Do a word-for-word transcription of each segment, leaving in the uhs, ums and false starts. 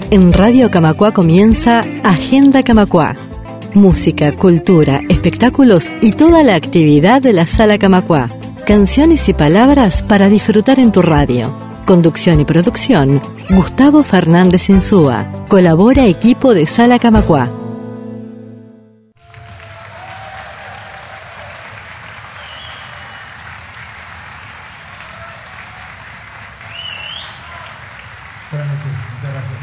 En Radio Camacuá comienza Agenda Camacuá. Música, cultura, espectáculos y toda la actividad de la Sala Camacuá. Canciones y palabras para disfrutar en tu radio. Conducción y producción, Gustavo Fernández Insúa. Colabora equipo de Sala Camacuá. Buenas noches, muchas gracias.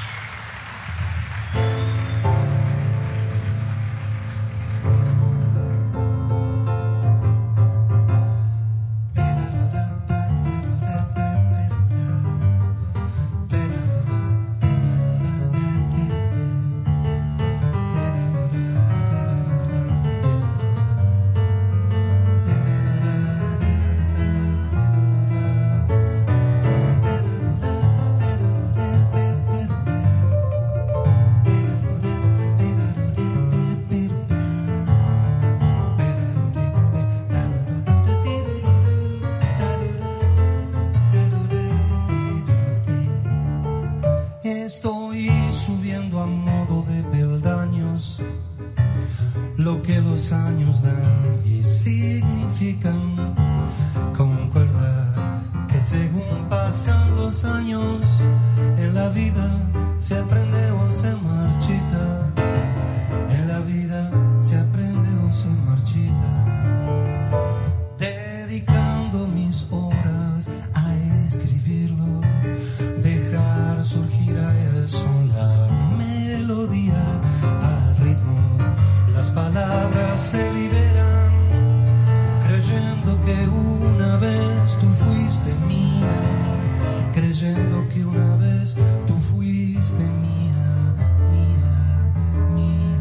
Estoy subiendo a modo de peldaños lo que los años dan y significan. Concuerda que según pasan los años en la vida se aprende o se marchita. En la vida se aprende o se marchita. Dedicando mis horas a escribirlo, dejar surgir a el son, la melodía, al ritmo, las palabras se liberan, creyendo que una vez tú fuiste mía, creyendo que una vez tú fuiste mía, mía, mía.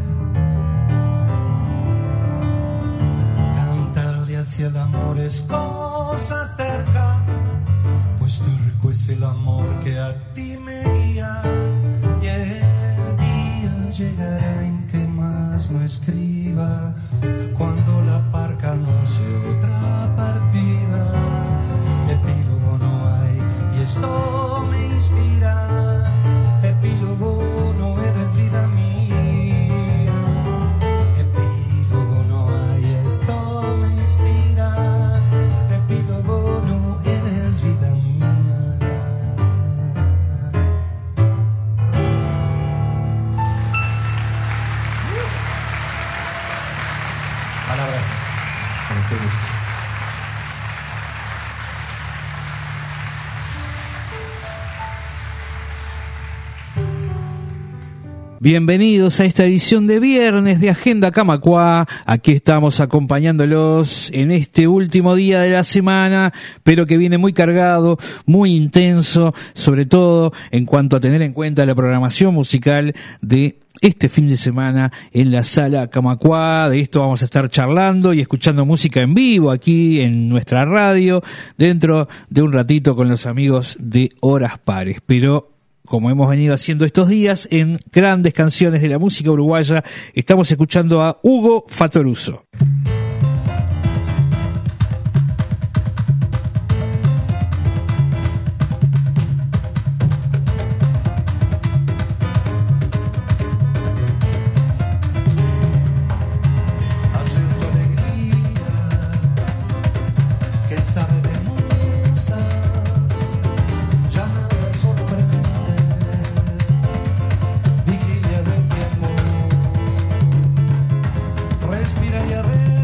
Cantarle hacia el amor es cosa terca, pues terco es el amor que a ti me guía, y el día llegará en que más no escriba, cuando la parca anuncie otra partida. Epílogo no hay y esto me inspira, epílogo no eres vida mía, epílogo no hay, esto me inspira, epílogo no eres vida mía. Palabras con ustedes. Bienvenidos a esta edición de viernes de Agenda Camacuá. Aquí estamos acompañándolos en este último día de la semana, pero que viene muy cargado, muy intenso, sobre todo en cuanto a tener en cuenta la programación musical de este fin de semana en la Sala Camacuá. De esto vamos a estar charlando y escuchando música en vivo aquí en nuestra radio, dentro de un ratito con los amigos de Horas Pares. Pero como hemos venido haciendo estos días en grandes canciones de la música uruguaya, estamos escuchando a Hugo Fattoruso. Respira y arregla.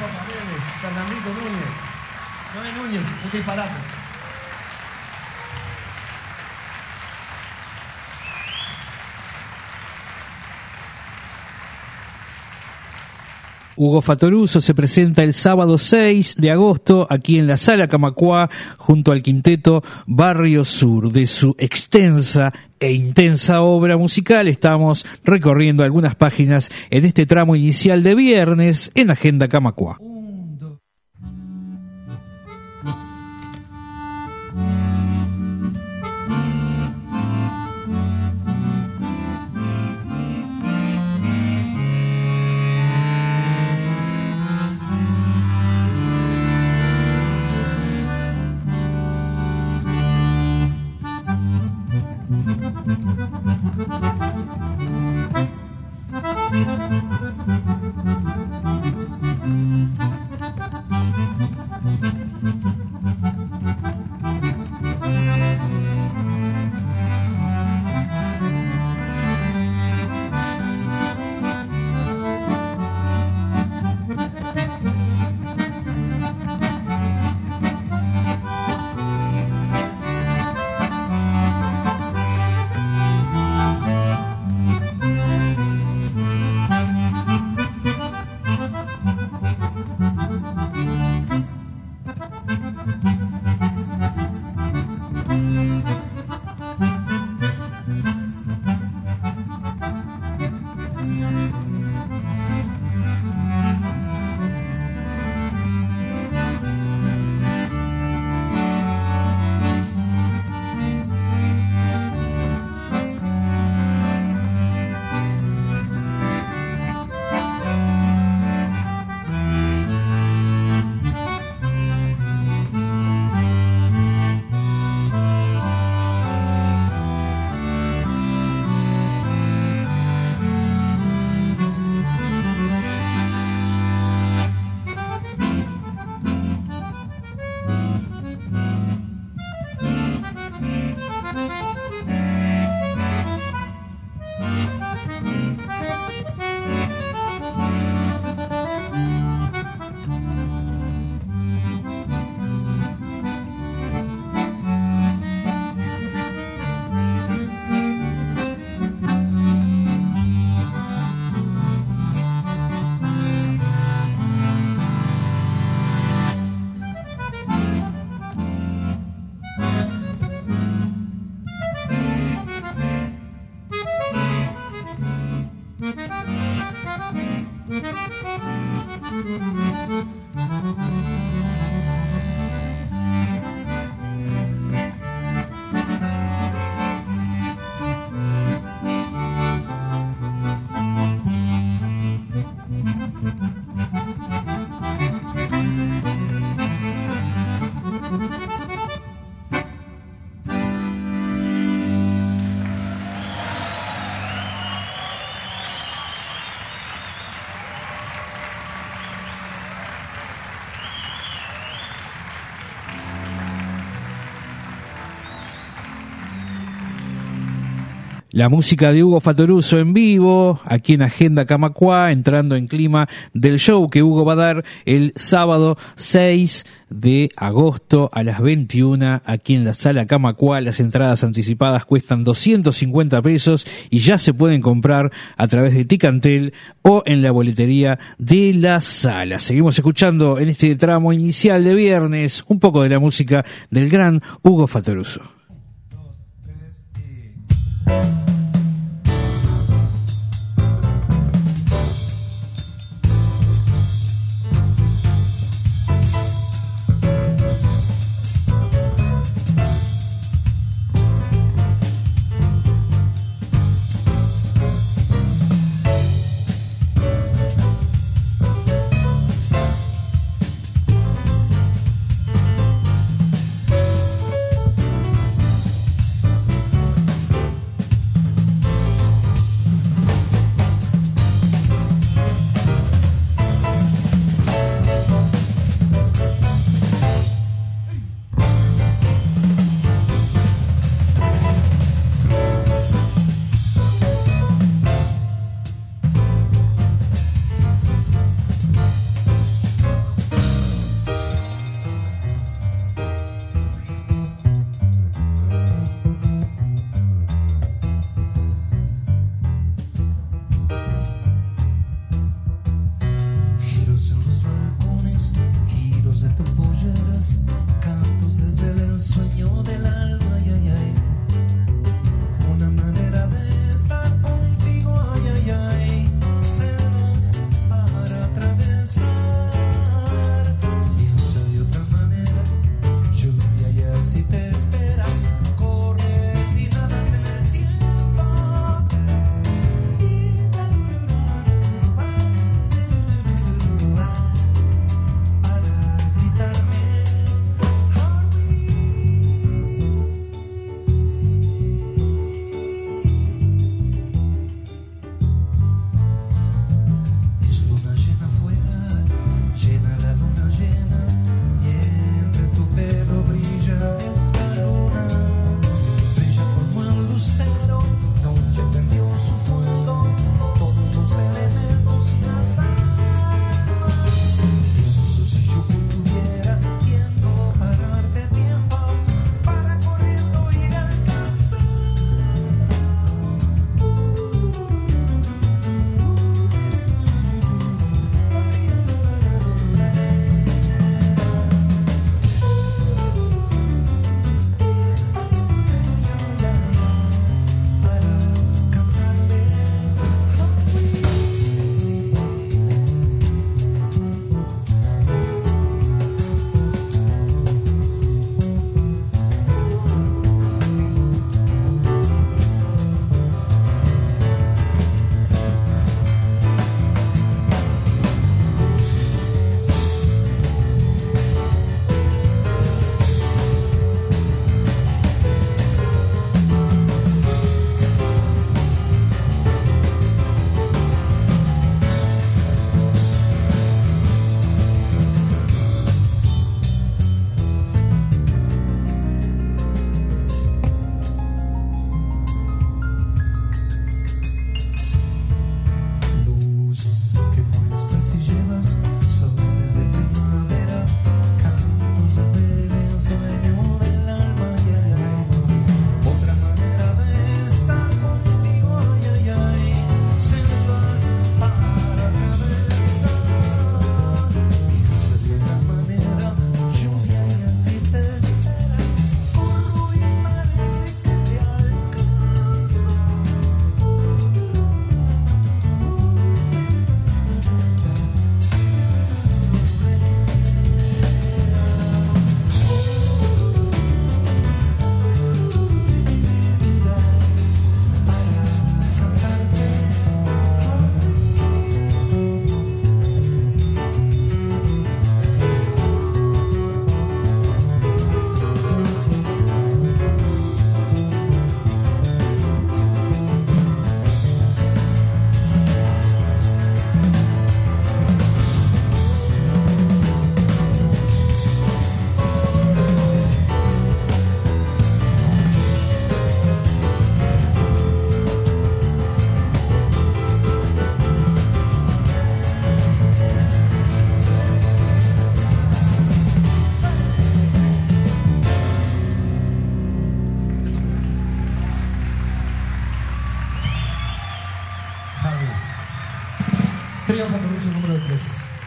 Paredes, Fernandito Núñez, Noé Núñez, un disparate. Hugo Fatoruso se presenta el sábado seis de agosto aquí en la Sala Camacuá junto al quinteto Barrio Sur. De su extensa e intensa obra musical estamos recorriendo algunas páginas en este tramo inicial de viernes en Agenda Camacuá. La música de Hugo Fatoruso en vivo, aquí en Agenda Camacuá, entrando en clima del show que Hugo va a dar el sábado seis de agosto a las veintiuna, aquí en la Sala Camacuá. Las entradas anticipadas cuestan doscientos cincuenta pesos y ya se pueden comprar a través de Ticantel o en la boletería de la sala. Seguimos escuchando en este tramo inicial de viernes un poco de la música del gran Hugo Fatoruso. Fabián Fatoruso, número tres.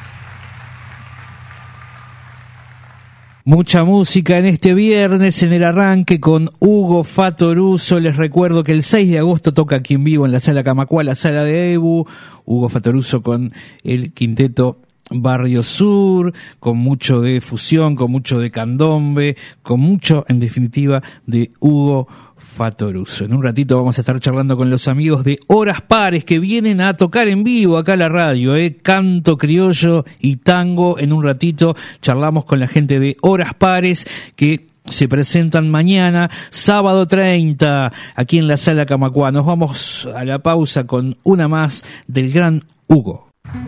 Mucha música en este viernes en el arranque con Hugo Fatoruso. Les recuerdo que el seis de agosto toca aquí en vivo en la Sala Camacuá, la sala de Ebu. Hugo Fatoruso con el quinteto Barrio Sur, con mucho de fusión, con mucho de candombe, con mucho, en definitiva, de Hugo Fatoruso. En un ratito vamos a estar charlando con los amigos de Horas Pares que vienen a tocar en vivo acá a la radio, ¿eh? Canto criollo y tango. En un ratito charlamos con la gente de Horas Pares que se presentan mañana, sábado treinta, aquí en la Sala Camacuá. Nos vamos a la pausa con una más del gran Hugo.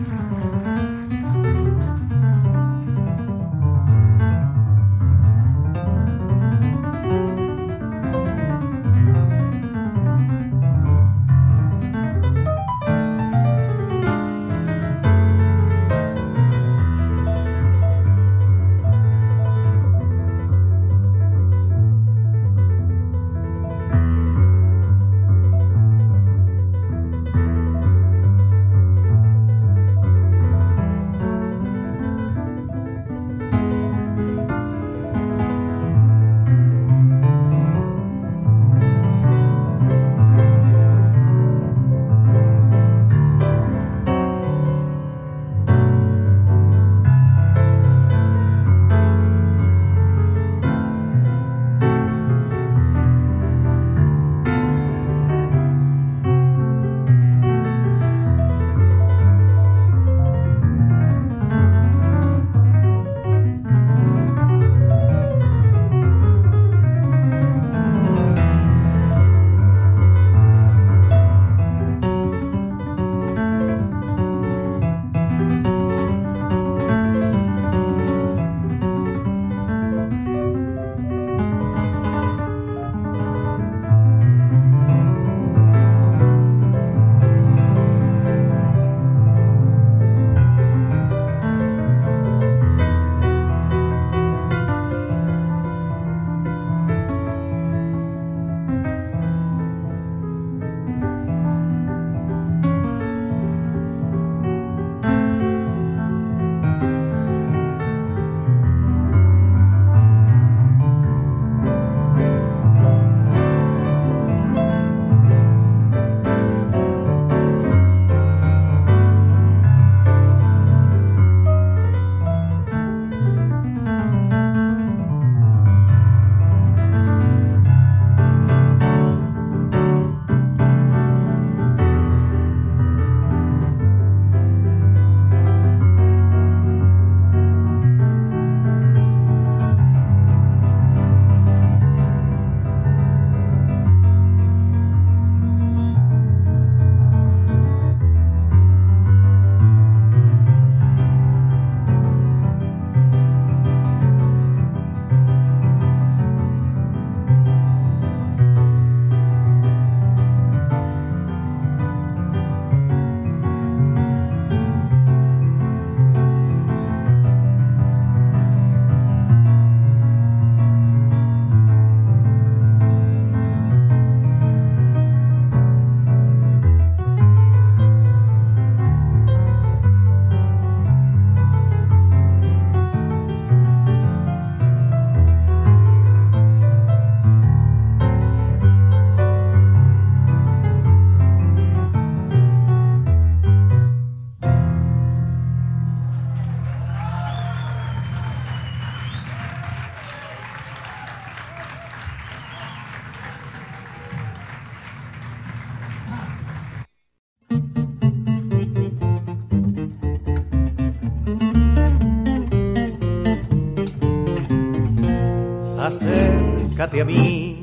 Acércate a mí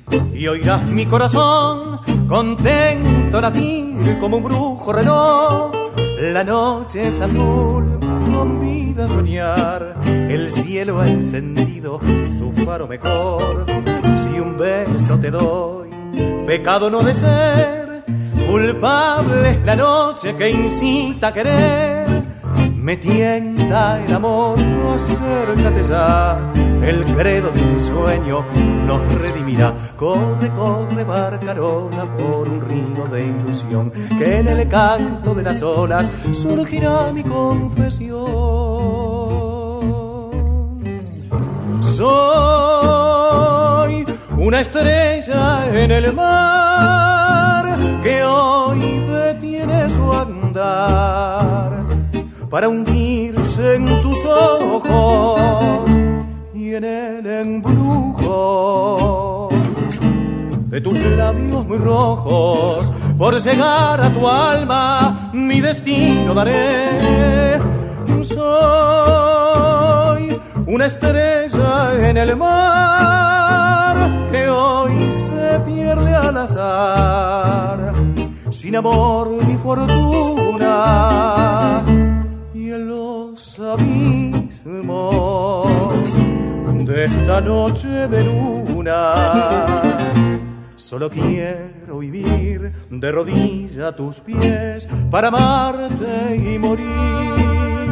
y oirás mi corazón contento latir como un brujo reloj. La noche es azul, convida a soñar, el cielo ha encendido su faro mejor. Si un beso te doy, pecado no de ser, culpable es la noche que incita a querer. me tienta el amor, acércate ya, el credo de un sueño nos redimirá. Corre, corre, barcarola, por un río de ilusión, que en el canto de las olas surgirá mi confesión. Soy una estrella en el mar que hoy detiene su andar para hundirse en tus ojos y en el embrujo de tus labios muy rojos. Por llegar a tu alma mi destino daré. Soy una estrella en el mar que hoy se pierde al azar, sin amor ni fortuna, y en los abismos de esta noche de luna solo quiero vivir de rodilla a tus pies para amarte y morir.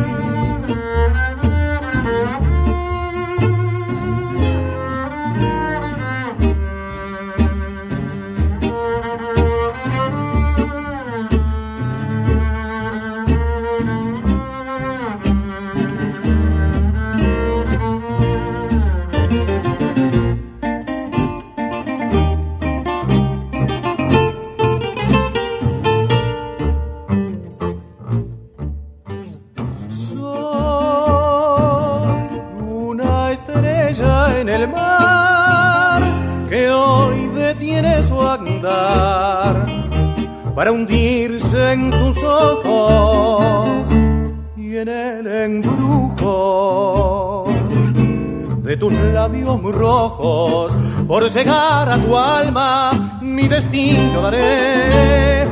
Para hundirse en tus ojos y en el embrujo de tus labios muy rojos. Por llegar a tu alma mi destino daré.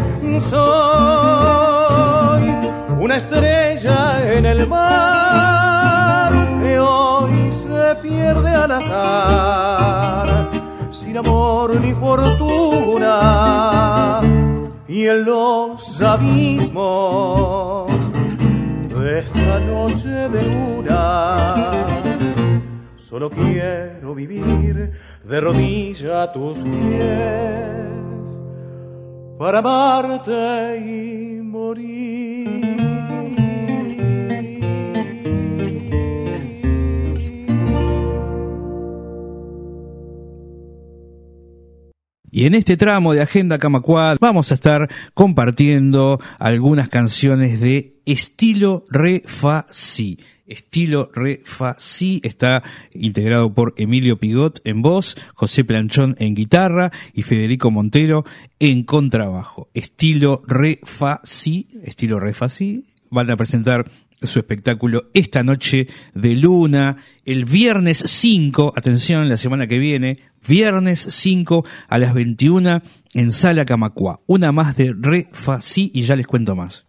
Soy una estrella en el mar que hoy se pierde al azar, sin amor ni fortuna, y en los abismos de esta noche de luna solo quiero vivir de rodilla a tus pies para amarte y morir. Y en este tramo de Agenda Camacuá vamos a estar compartiendo algunas canciones de estilo re fa si. Estilo re fa si está integrado por Emilio Pigot en voz, José Planchón en guitarra y Federico Montero en contrabajo. Estilo re fa si, estilo re fa si, van a presentar su espectáculo Esta Noche de Luna, el viernes cinco, atención, la semana que viene, viernes cinco a las veintiuna en Sala Camacuá. Una más de Re Fa Si y ya les cuento más.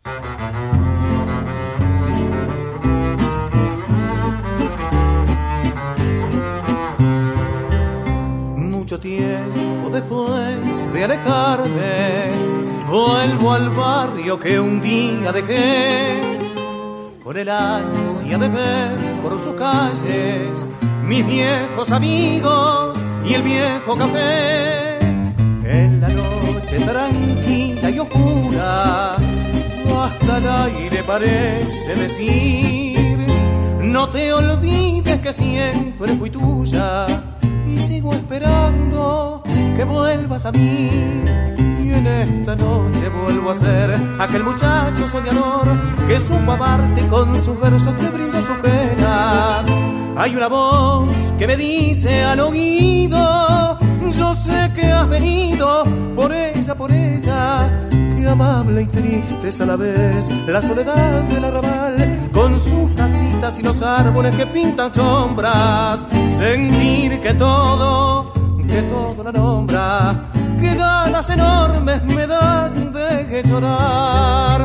Mucho tiempo después de alejarme, vuelvo al barrio que un día dejé, con el ansia de ver por sus calles mis viejos amigos y el viejo café. En la noche tranquila y oscura, hasta el aire parece decir: no te olvides que siempre fui tuya y sigo esperando que vuelvas a mí. Y en esta noche vuelvo a ser aquel muchacho soñador que supo amarte, con sus versos te brindó sus penas. Hay una voz que me dice al oído: yo sé que has venido por ella, por ella. Qué amable y triste es a la vez la soledad del arrabal, con sus casitas y los árboles que pintan sombras. Sentir que todo, que todo la nombra. Qué ganas enormes me dan de llorar.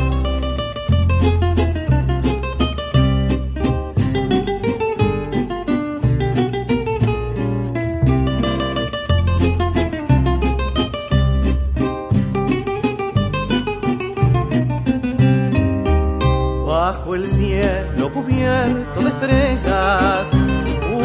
Bajo el cielo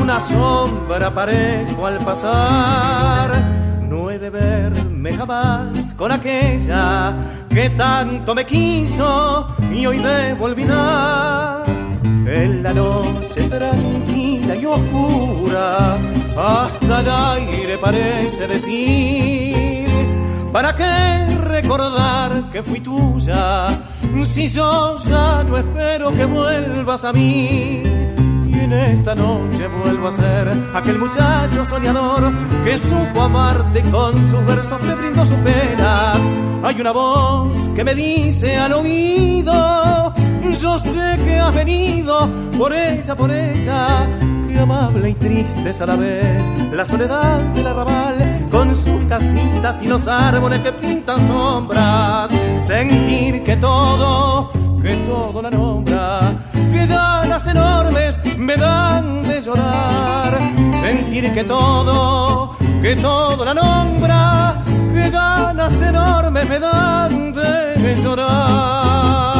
una sombra parezco al pasar. No he de verme jamás con aquella que tanto me quiso y hoy debo olvidar. En la noche tranquila y oscura hasta el aire parece decir: ¿para qué recordar que fui tuya si yo ya no espero que vuelvas a mí? Y en esta noche vuelvo a ser aquel muchacho soñador que supo amarte y con sus versos te brindó sus penas. Hay una voz que me dice al oído: yo sé que has venido por ella, por ella. Qué amable y triste es a la vez la soledad del arrabal, con sus casitas y los árboles que pintan sombras. Sentir que todo, que todo la nombra, que ganas enormes me dan de llorar. Sentir que todo, que todo la nombra, que ganas enormes me dan de llorar.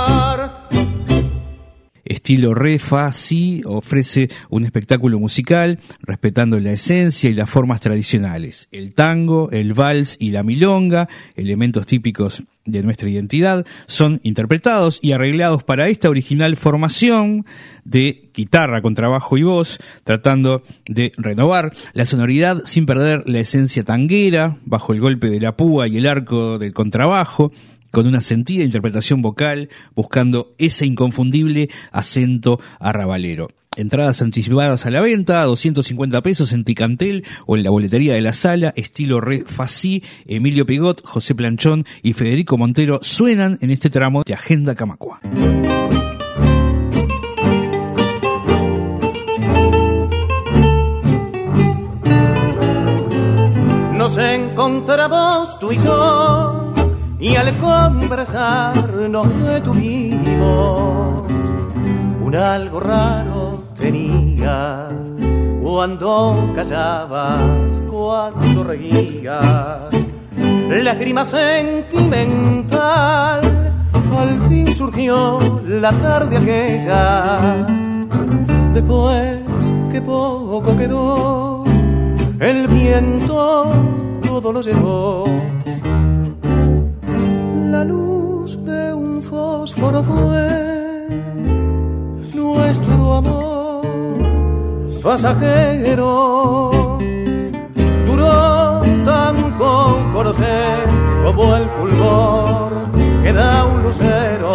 Estilo Refa sí ofrece un espectáculo musical respetando la esencia y las formas tradicionales. El tango, el vals y la milonga, elementos típicos de nuestra identidad, son interpretados y arreglados para esta original formación de guitarra, contrabajo y voz, tratando de renovar la sonoridad sin perder la esencia tanguera, bajo el golpe de la púa y el arco del contrabajo, con una sentida interpretación vocal, buscando ese inconfundible acento arrabalero. Entradas anticipadas a la venta, doscientos cincuenta pesos en Ticantel o en la boletería de la sala. Estilo Re Fací, Emilio Pigot, José Planchón y Federico Montero suenan en este tramo de Agenda Camacuá. Nos encontramos tú y yo, y al conversar nos detuvimos. Un algo raro tenías cuando callabas, cuando reías. Lágrima sentimental, al fin surgió la tarde aquella. Después que poco quedó, el viento todo lo llevó. La luz de un fósforo fue nuestro amor pasajero. Duró tan poco, no sé, como el fulgor que da un lucero.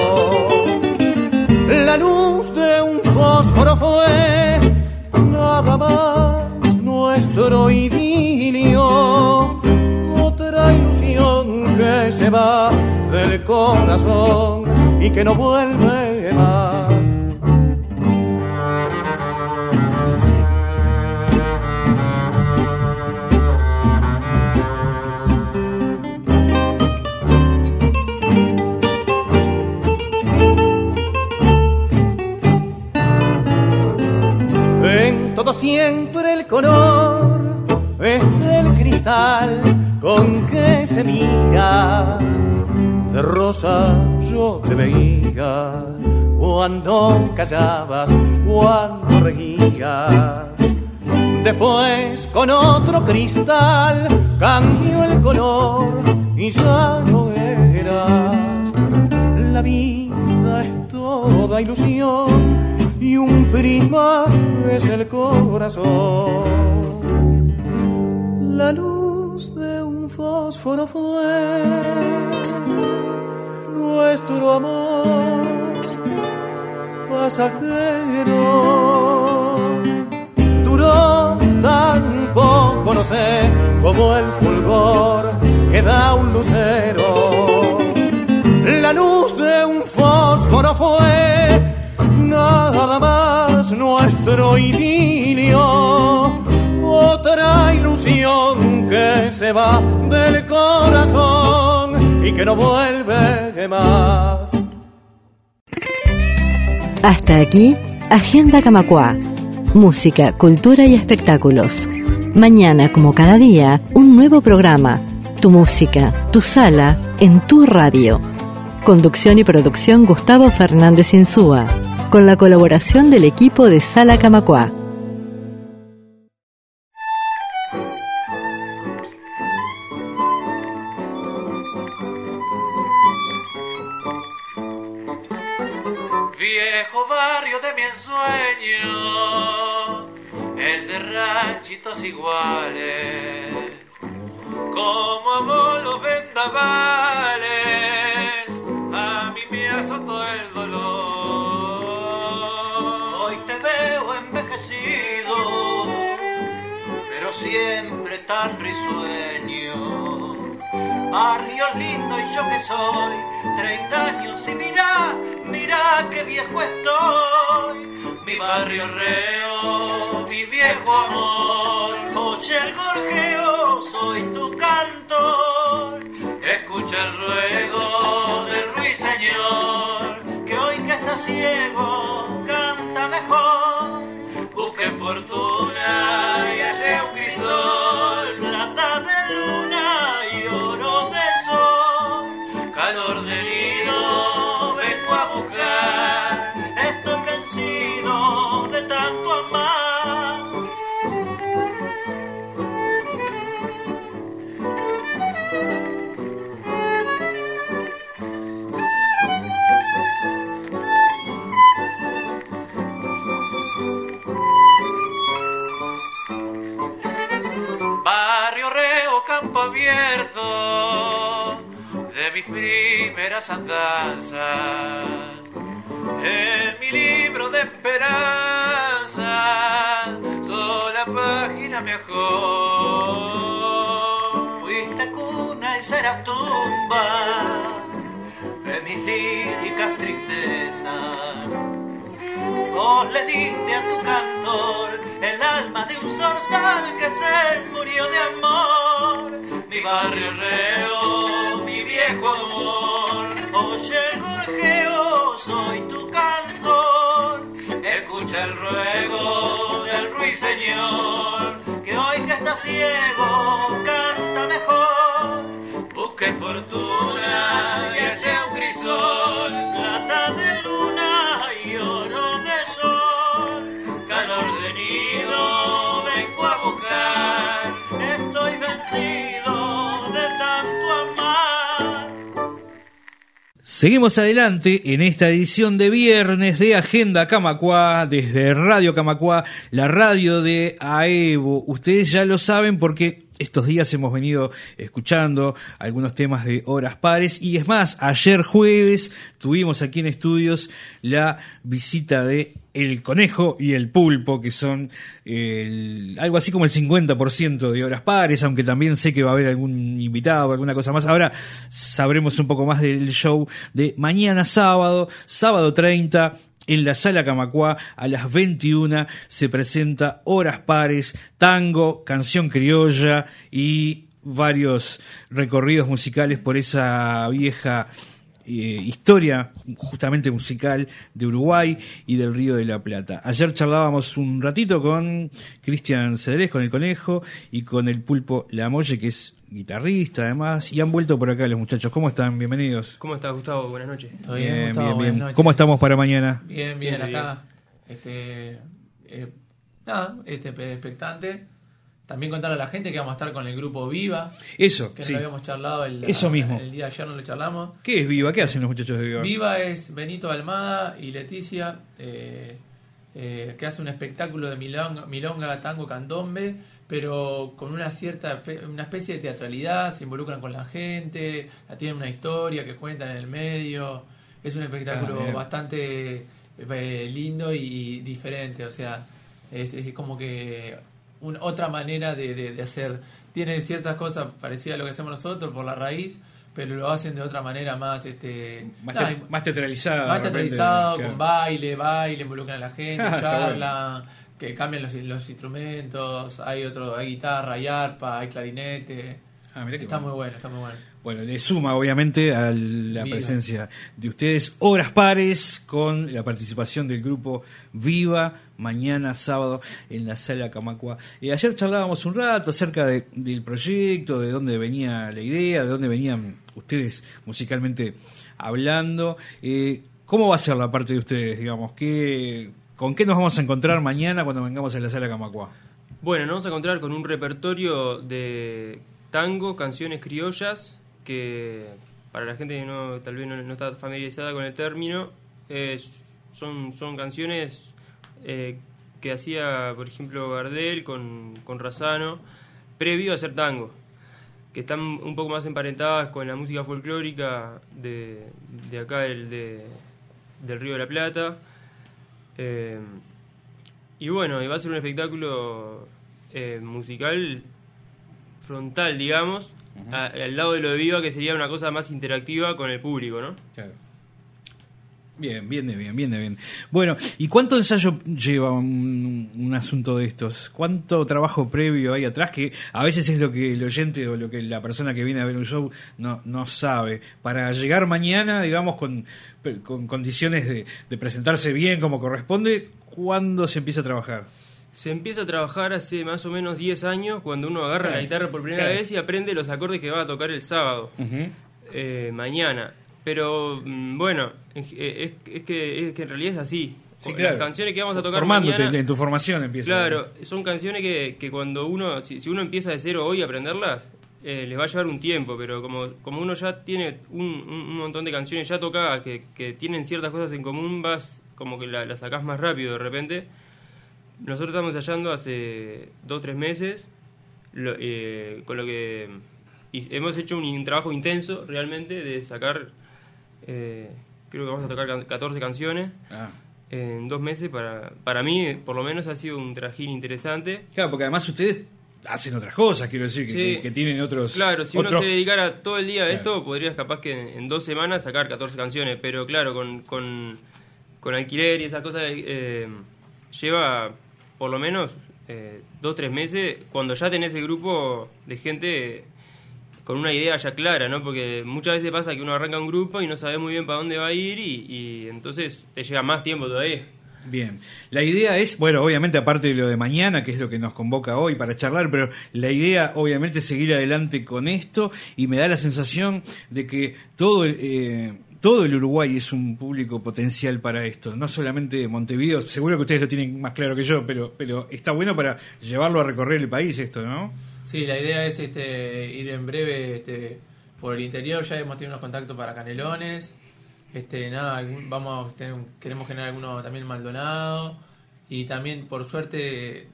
La luz de un fósforo fue nada más nuestro idilio. Otra ilusión que se va del corazón y que no vuelve más. En todo siempre el color es del cristal con que se mira. De rosa yo te veía cuando callabas, cuando reías. Después con otro cristal cambió el color y ya no eras. La vida es toda ilusión y un prisma es el corazón. La luz de un fósforo fue nuestro amor pasajero. Duró tan poco, no sé, como el fulgor que da un lucero. La luz de un fósforo fue nada más nuestro idilio. Otra ilusión que se va del corazón y que no vuelve más. Hasta aquí, Agenda Camacuá. Música, cultura y espectáculos. Mañana, como cada día, un nuevo programa. Tu música, tu sala, en tu radio. Conducción y producción Gustavo Fernández Insúa, con la colaboración del equipo de Sala Camacuá. sueño, el de ranchitos iguales, como a vos los vendavales, a mí me azotó el dolor. Hoy te veo envejecido, pero siempre tan risueño. Barrio lindo y yo que soy, treinta años y mirá, mirá qué viejo estoy. Mi barrio reo, mi viejo amor, oye el gorjeo, soy tu cantor. Escucha el ruego del ruiseñor, que hoy que está ciego canta mejor. Busque fortuna y halle un crisol, plata de luna y oro de sol. Calor de nido vengo a buscar, estoy vencido de tanto amar. Barrio Reo, campo abierto de mis primeras andanzas, en mi libro de esperanza, sola página mejor. Fuiste cuna y serás tumba de mis líricas tristezas. Vos le diste a tu cantor el alma de un zorzal que se murió de amor. Mi barrio reo, mi viejo amor, oye el gorjeo, soy tu cantor. Escucha el ruego del ruiseñor, que hoy que está ciego canta mejor. Busque fortuna y halle un crisol, plata de luna y oro de sol. Calor de nido vengo a buscar, estoy vencido de tanto amar. Seguimos adelante en esta edición de viernes de Agenda Camacuá, desde Radio Camacuá, la radio de AEBO. Ustedes ya lo saben porque estos días hemos venido escuchando algunos temas de Horas Pares, y es más, ayer jueves tuvimos aquí en estudios la visita de El Conejo y El Pulpo, que son el, algo así como el cincuenta por ciento de Horas Pares, aunque también sé que va a haber algún invitado, alguna cosa más. Ahora sabremos un poco más del show de mañana sábado, sábado treinta, en la Sala Camacuá, a las veintiuna, se presenta Horas Pares, tango, canción criolla y varios recorridos musicales por esa vieja eh, historia justamente musical de Uruguay y del Río de la Plata. Ayer charlábamos un ratito con Cristian Cedrés, con El Conejo, y con El Pulpo Lamolle, que es guitarrista además, y han vuelto por acá los muchachos. ¿Cómo están? Bienvenidos. ¿Cómo estás, Gustavo? Buenas noches. ¿Todo bien, Bien, Gustavo? bien, Buenas bien. noches. ¿Cómo estamos para mañana? Bien, bien, Bien, acá. Este, eh, nada, este, expectante. También contarle a la gente que vamos a estar con el grupo Viva, Eso, que sí. no lo habíamos charlado el, Eso mismo. el día de ayer, no lo charlamos. ¿Qué es Viva? ¿Qué hacen los muchachos de Viva? Viva es Benito Almada y Leticia, eh, eh, que hace un espectáculo de milonga, milonga, tango, candombe, pero con una cierta, una especie de teatralidad. Se involucran con la gente, tienen una historia que cuentan en el medio. Es un espectáculo Ah, bastante eh, lindo y diferente, o sea, es, es como que una, otra manera de, de, de hacer. Tiene ciertas cosas parecidas a lo que hacemos nosotros por la raíz, pero lo hacen de otra manera más este Más, nada, te- más teatralizado. más de repente, teatralizado, claro. con baile, baile, involucran a la gente, Ah, está charla, que cambian los, los instrumentos, hay otro, hay guitarra, hay arpa, hay clarinete. Ah, mirá qué Está bueno. muy bueno, está muy bueno. Bueno, le suma obviamente a la Viva. presencia de ustedes. Horas Pares con la participación del grupo Viva mañana sábado en la Sala Camacuá. Eh, ayer charlábamos un rato acerca de, del proyecto, de dónde venía la idea, de dónde venían ustedes musicalmente hablando. Eh, ¿Cómo va a ser la parte de ustedes, digamos? ¿Qué, ¿Con qué nos vamos a encontrar mañana cuando vengamos a la Sala Camacuá? Bueno, nos vamos a encontrar con un repertorio de tango, canciones criollas, que para la gente que no, tal vez no, no está familiarizada con el término, eh, son, son canciones eh, que hacía, por ejemplo, Gardel con, con Razzano, previo a hacer tango, que están un poco más emparentadas con la música folclórica de, de acá, del, de, del Río de la Plata. Eh, y bueno, y va a ser un espectáculo eh, musical frontal, digamos, uh-huh. a, al lado de lo de Viva, que sería una cosa más interactiva con el público, ¿no? Claro. Bien, bien de bien, bien de bien. Bueno, ¿y cuánto ensayo lleva un, un asunto de estos? ¿Cuánto trabajo previo hay atrás? Que a veces es lo que el oyente o lo que la persona que viene a ver un show no, no sabe. Para llegar mañana, digamos, con, con condiciones de, de presentarse bien como corresponde, ¿cuándo se empieza a trabajar? Se empieza a trabajar hace más o menos diez años, cuando uno agarra claro, la guitarra por primera claro. vez y aprende los acordes que va a tocar el sábado, uh-huh. eh, mañana. Pero bueno, es, es, es, que, es que en realidad es así. Sí, claro. Las canciones que vamos a tocar formándote mañana, en tu formación empieza. Claro, son canciones que, que cuando uno, si, si uno empieza de cero hoy a aprenderlas, eh, les va a llevar un tiempo, pero como, como uno ya tiene un, un montón de canciones ya tocadas que, que tienen ciertas cosas en común, vas como que las la sacás más rápido de repente. Nosotros estamos ensayando hace dos o tres meses, lo, eh, con lo que y hemos hecho un, un trabajo intenso realmente de sacar... Eh, creo que vamos a tocar catorce canciones ah. en dos meses. Para para mí, por lo menos, ha sido un trajín interesante. Claro, porque además ustedes hacen otras cosas, quiero decir, que, sí. que, que tienen otros... Claro, si otros... uno se dedicara todo el día a claro. esto, podrías capaz que en, en dos semanas sacar catorce canciones, pero claro, con, con, con alquiler y esas cosas eh, lleva por lo menos eh, dos o tres meses, cuando ya tenés el grupo de gente... con una idea ya clara, ¿no? Porque muchas veces pasa que uno arranca un grupo y no sabe muy bien para dónde va a ir y, y entonces te lleva más tiempo todavía. Bien, la idea es, bueno, obviamente aparte de lo de mañana, que es lo que nos convoca hoy para charlar, pero la idea obviamente es seguir adelante con esto y me da la sensación de que todo el... Eh, todo el Uruguay es un público potencial para esto, no solamente Montevideo, seguro que ustedes lo tienen más claro que yo, pero, pero está bueno para llevarlo a recorrer el país esto, ¿no? Sí, la idea es este ir en breve este por el interior, ya hemos tenido unos contactos para Canelones, este nada, algún, vamos a tener, queremos generar alguno también en Maldonado y también por suerte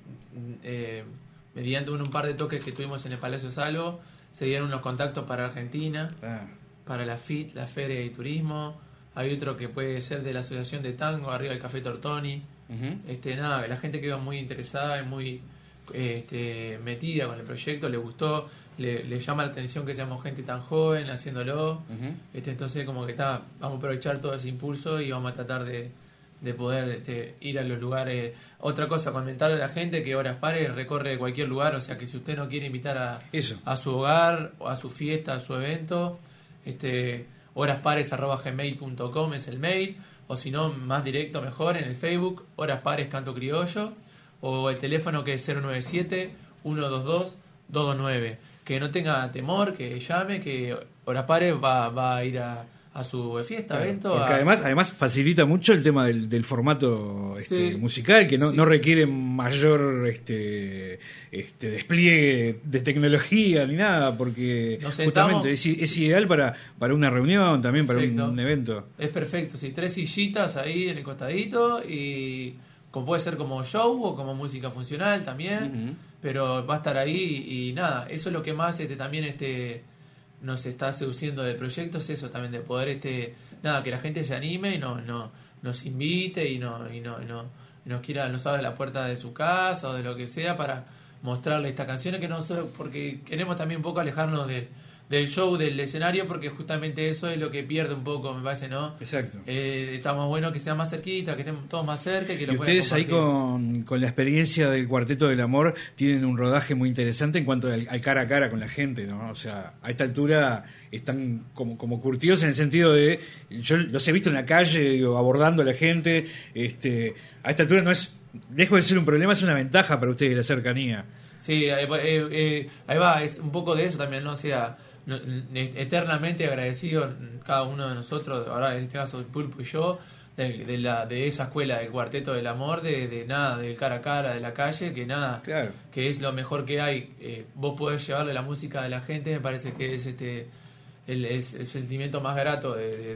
eh, mediante un, un par de toques que tuvimos en el Palacio Salvo se dieron unos contactos para Argentina, ah. para la F I T, la Feria de Turismo, hay otro que puede ser de la Asociación de Tango, arriba del Café Tortoni, uh-huh. este nada, la gente quedó muy interesada y muy Este, metida con el proyecto, le gustó, le, le llama la atención que seamos gente tan joven haciéndolo, uh-huh. este, entonces como que está, vamos a aprovechar todo ese impulso y vamos a tratar de, de poder este, ir a los lugares. Otra cosa, comentarle a la gente que Horas Pares recorre cualquier lugar, o sea que si usted no quiere invitar a, Eso. a su hogar, o a su fiesta, a su evento, este, horaspares arroba gmail punto com es el mail, o si no, más directo mejor, en el Facebook, Horas Pares Canto Criollo, o el teléfono que es cero nueve siete, uno dos dos, dos dos nueve. Que no tenga temor, que llame, que Horas Pares va, va a ir a, a su fiesta, claro, evento. Porque a... además, además facilita mucho el tema del, del formato este, sí. musical, que no, sí. no requiere mayor este, este despliegue de tecnología ni nada, porque justamente es, es ideal para, para una reunión, también perfecto. Para un, un evento. Es perfecto, sí, tres sillitas ahí en el costadito y... como puede ser como show o como música funcional también, uh-huh. pero va a estar ahí y nada, eso es lo que más este también este nos está seduciendo de proyectos, eso también de poder este nada que la gente se anime y no no nos invite y no y no y no y nos quiera nos abra la puerta de su casa o de lo que sea para mostrarle estas canciones que no solo porque queremos también un poco alejarnos de del show, del escenario, porque justamente eso es lo que pierde un poco, me parece, ¿no? Exacto. Eh, está más bueno que sea más cerquita, que estén todos más cerca. Que lo y ustedes ahí con, con la experiencia del Cuarteto del Amor tienen un rodaje muy interesante en cuanto al, al cara a cara con la gente, ¿no? O sea, a esta altura están como, como curtidos en el sentido de, yo los he visto en la calle, digo, abordando a la gente, este, a esta altura no es, lejos de ser un problema, es una ventaja para ustedes la cercanía. Sí, eh, eh, eh, ahí va, es un poco de eso también, ¿no? O sea, no, eternamente agradecido cada uno de nosotros, ahora en este caso el Pulpo y yo, de, de, la, de esa escuela del Cuarteto del Amor, de, de nada, del cara a cara, de la calle, que nada, claro. que es lo mejor que hay. Eh, vos podés llevarle la música de la gente, me parece que es este el, es el sentimiento más grato de, de, de,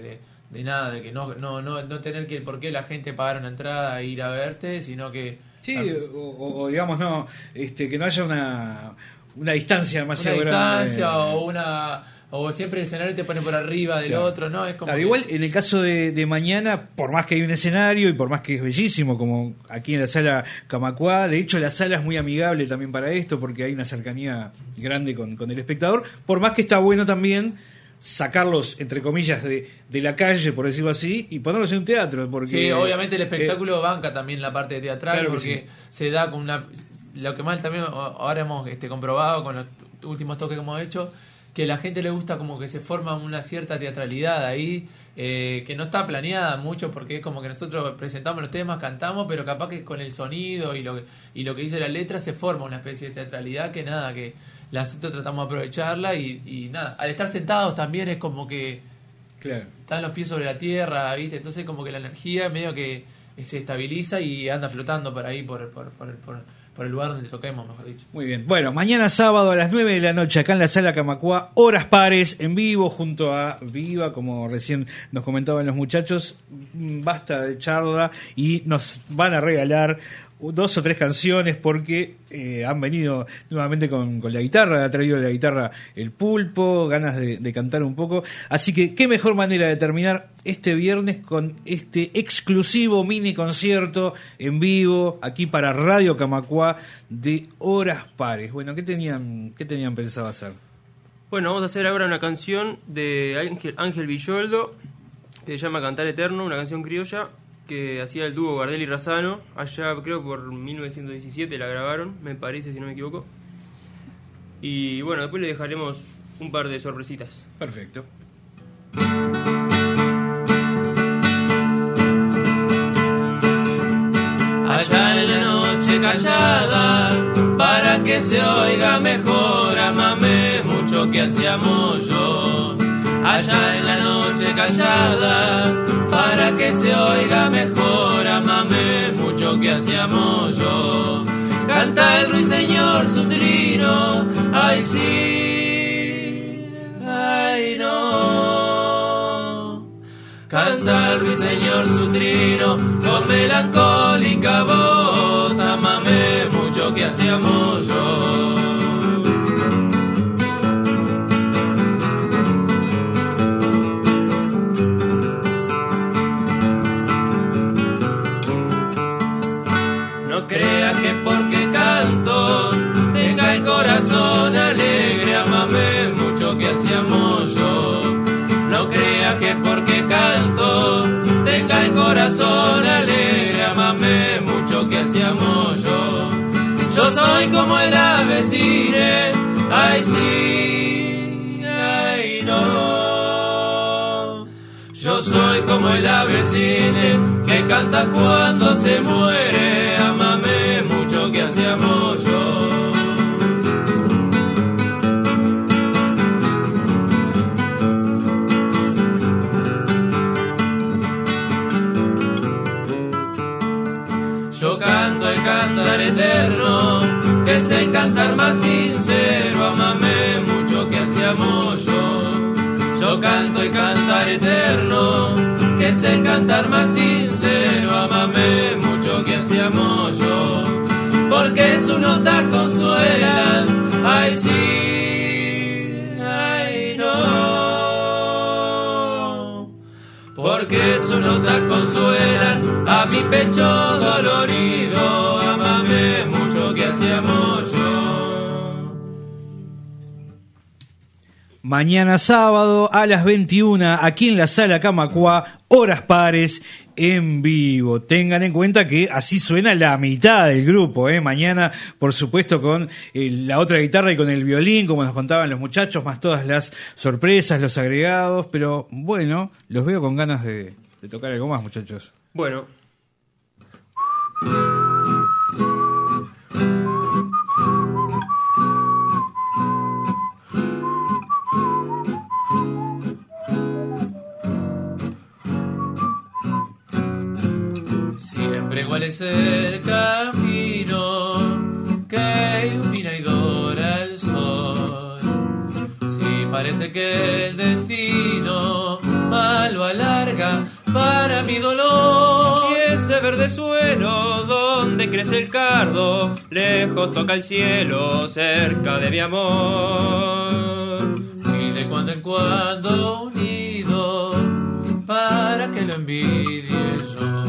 de nada, de que no, no, no, no tener que por qué la gente pagar una entrada e ir a verte, sino que... Sí, o, o, o digamos, no, este, que no haya una, una distancia demasiado una distancia grande. o una... O siempre el escenario te pone por arriba del Claro. otro, ¿no? Es como Claro, que- igual en el caso de, de mañana, por más que hay un escenario y por más que es bellísimo, como aquí en la sala Camacuá, de hecho la sala es muy amigable también para esto, porque hay una cercanía grande con, con el espectador, por más que está bueno también sacarlos, entre comillas, de, de la calle, por decirlo así, y ponerlos en un teatro. Porque, Sí, obviamente el espectáculo eh, banca también la parte teatral, claro que porque se da con una... Lo que más también ahora hemos este, comprobado con los últimos toques que hemos hecho, que a la gente le gusta como que se forma una cierta teatralidad ahí, eh, que no está planeada mucho, porque es como que nosotros presentamos los temas, cantamos, pero capaz que con el sonido y lo que, y lo que dice la letra se forma una especie de teatralidad que nada, que nosotros tratamos de aprovecharla y, y nada, al estar sentados también es como que claro. están los pies sobre la tierra, ¿viste? Entonces como que la energía medio que se estabiliza y anda flotando por ahí, por, por, por, por, por el lugar donde toquemos, mejor dicho. Muy bien. Bueno, mañana sábado a las nueve de la noche, acá en la sala Camacuá, horas pares, en vivo, junto a Viva, como recién nos comentaban los muchachos. Basta de charla y nos van a regalar dos o tres canciones porque eh, han venido nuevamente con, con la guitarra, ha traído la guitarra el Pulpo, ganas de, de cantar un poco. Así que qué mejor manera de terminar este viernes con este exclusivo mini concierto en vivo aquí para Radio Camacuá de horas pares. Bueno, ¿qué tenían, qué tenían pensado hacer? Bueno, vamos a hacer ahora una canción de Ángel, Ángel Villoldo que se llama Cantar Eterno, una canción criolla que hacía el dúo Gardel y Razzano, allá creo por mil novecientos diecisiete la grabaron, me parece, si no me equivoco. Y bueno, después le dejaremos un par de sorpresitas. Perfecto. Allá en la noche callada, para que se oiga mejor, amame mucho que hacíamos yo. Allá en la noche callada, para que se oiga mejor, amame mucho que hacíamos yo. Canta el ruiseñor su trino, ay sí, ay no. Canta el ruiseñor su trino con melancólica voz, amame mucho que hacíamos yo. No creas que porque canto tenga el corazón alegre, amame mucho que hacíamos yo. No creas que porque canto tenga el corazón alegre, amame mucho que hacíamos yo. Yo soy como el ave cine, ay sí, ay no. Yo soy como el ave cine que canta cuando se muere, amame mucho que hacíamos yo. Yo canto el cantar eterno, que es el cantar más sincero, amame mucho que hacíamos yo. Yo canto el cantar eterno, que es el cantar más sincero, amame mucho que hacíamos yo. Porque sus notas consuelan, ay sí, ay no. Porque sus notas consuelan a mi pecho dolorido, amame mucho que hacíamos yo. Mañana sábado a las veintiuna, aquí en la sala Camacuá, horas pares en vivo. Tengan en cuenta que así suena la mitad del grupo, ¿eh? Mañana, por supuesto, con eh, la otra guitarra y con el violín, como nos contaban los muchachos, más todas las sorpresas, los agregados. Pero bueno, los veo con ganas de, de tocar algo más, muchachos. Bueno. Siempre igual es el camino que ilumina y dora el sol. Si parece que el destino más lo alarga para mi dolor. Y ese verde suelo donde crece el cardo, lejos toca el cielo, cerca de mi amor. Y de cuando en cuando unido, para que lo envidie yo.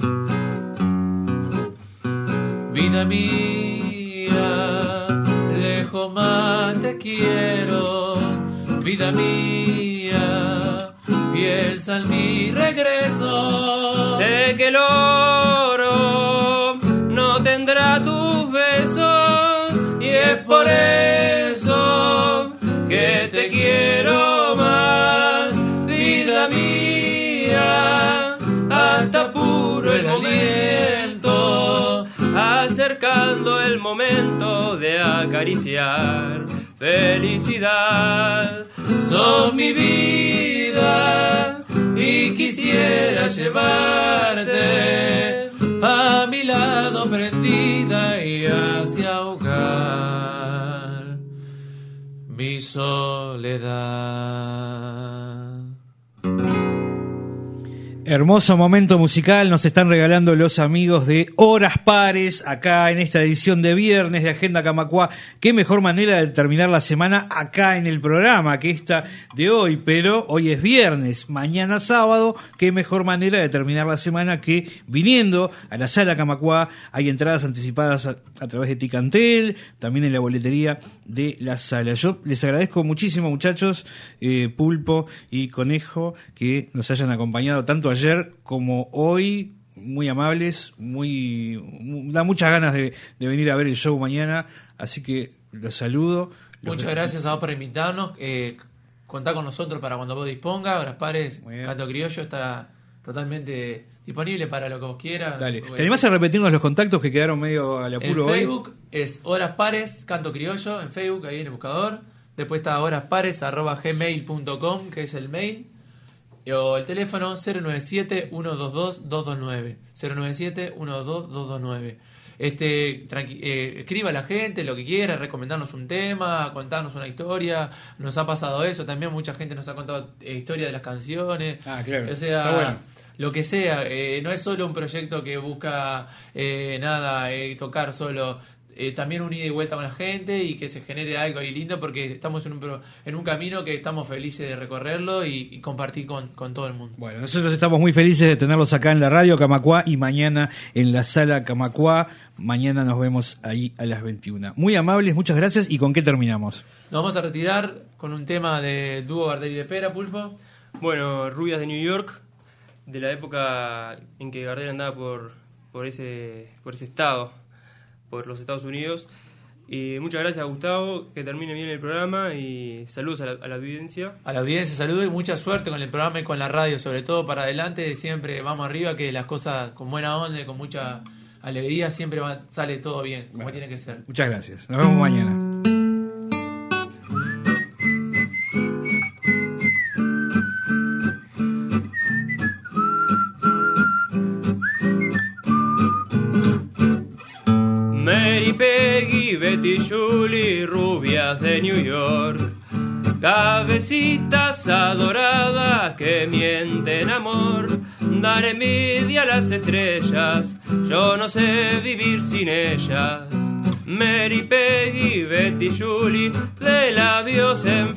Vida mía, lejos más te quiero. Vida mía, piensa en mi regreso. Sé que el oro no tendrá tus besos, y es por eso que te quiero más. Vida mía, hasta puro el aliento, acercando el momento de acariciar felicidad. Sos mi vida y quisiera llevarte a mi lado prendida y hacia ahogar mi soledad. Hermoso momento musical nos están regalando los amigos de Horas Pares acá en esta edición de viernes de Agenda Camacuá. Qué mejor manera de terminar la semana acá en el programa que esta de hoy, pero hoy es viernes, mañana sábado, qué mejor manera de terminar la semana que viniendo a la Sala Camacuá. Hay entradas anticipadas a, a través de Ticantel, también en la boletería de la sala. Yo les agradezco muchísimo, muchachos, eh, Pulpo y Conejo, que nos hayan acompañado tanto ayer como hoy, muy amables, muy, muy da muchas ganas de, de venir a ver el show mañana, así que los saludo. Muchas los... gracias a vos por invitarnos, eh, contá con nosotros para cuando vos dispongas. Horas Pares, Canto Criollo está totalmente disponible para lo que vos quieras. Dale. Bueno. ¿Te animás a repetirnos los contactos que quedaron medio al apuro hoy? En Facebook es Horas Pares, Canto Criollo, en Facebook, ahí en el buscador. Después está horaspares arroba gmail punto com, que es el mail. O el teléfono cero nueve siete, uno dos dos, dos dos nueve. cero nueve siete, uno dos dos, dos dos nueve. Este, tranqui- eh, escriba a la gente lo que quiera, recomendarnos un tema, contarnos una historia. Nos ha pasado eso también, mucha gente nos ha contado eh, historia de las canciones. Ah, claro. O sea, está bueno. Lo que sea, eh, no es solo un proyecto que busca eh, nada, eh, tocar solo, eh, también un ida y vuelta con la gente y que se genere algo ahí lindo, porque estamos en un, pro, en un camino que estamos felices de recorrerlo y, y compartir con, con todo el mundo. Bueno, nosotros estamos muy felices de tenerlos acá en la radio Camacuá y mañana en la Sala Camacuá. Mañana nos vemos ahí a las veintiuna. Muy amables, muchas gracias. ¿Y con qué terminamos? Nos vamos a retirar con un tema del dúo Gardel y de Pera, Pulpo. Bueno, Rubias de New York, de la época en que Gardel andaba por, por, ese, por ese estado, por los Estados Unidos. Y muchas gracias a Gustavo, que termine bien el programa y saludos a la, a la audiencia. A la audiencia, saludos y mucha suerte con el programa y con la radio, sobre todo para adelante, siempre vamos arriba, que las cosas con buena onda y con mucha alegría siempre va, sale todo bien, como bueno, tiene que ser. Muchas gracias, nos vemos mañana. Mary, Peggy, Betty, Julie, rubias de New York, cabecitas adoradas que mienten amor, dan envidia a las estrellas, yo no sé vivir sin ellas. Mary, Peggy, Betty, Julie, de labios en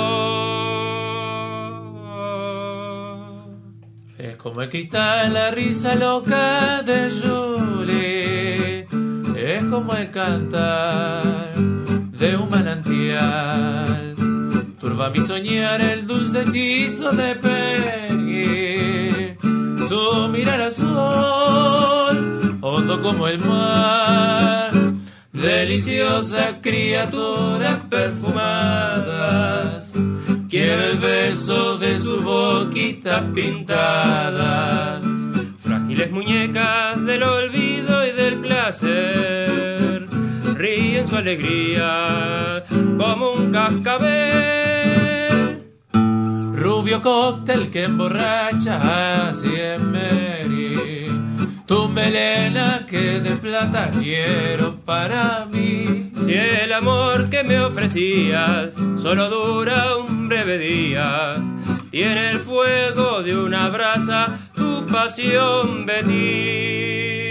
flor. Es como el cristal, la risa loca de Julie, es como el cantar de un manantial, turba mi soñar el dulce hechizo de Peggy, su mirar azul, hondo como el mar, deliciosas criaturas perfumadas, quiero el beso de sus boquitas pintadas, frágiles muñecas del olvido y del placer, ríen su alegría como un cascabel. Rubio cóctel que emborracha, así es Mary, tu melena que de plata quiero para mí. Si el amor que me ofrecías solo dura un breve día, y en el fuego de una brasa tu pasión Betty.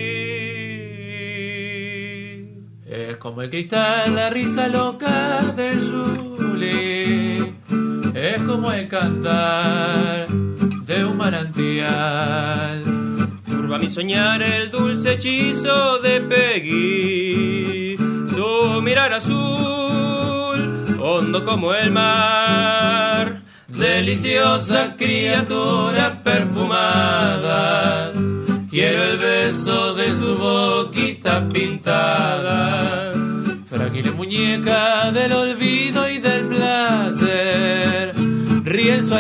Es como el cristal, la risa loca de Julie, es como el cantar de un manantial. Turba mi soñar el dulce hechizo de Peggy, su mirar azul, hondo como el mar. Deliciosa criatura perfumada, quiero el beso de su boquita pintada. Frágil muñeca del olvido y del placer, ríe en su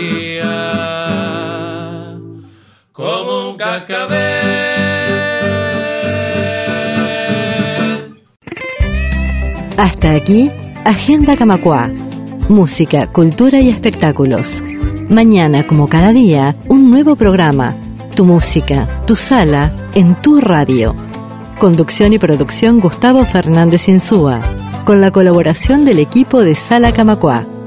alegría como un cascabel. Hasta aquí, Agenda Camacuá. Música, cultura y espectáculos. Mañana, como cada día, un nuevo programa. Tu música, tu sala, en tu radio. Conducción y producción Gustavo Fernández Insúa, con la colaboración del equipo de Sala Camacuá.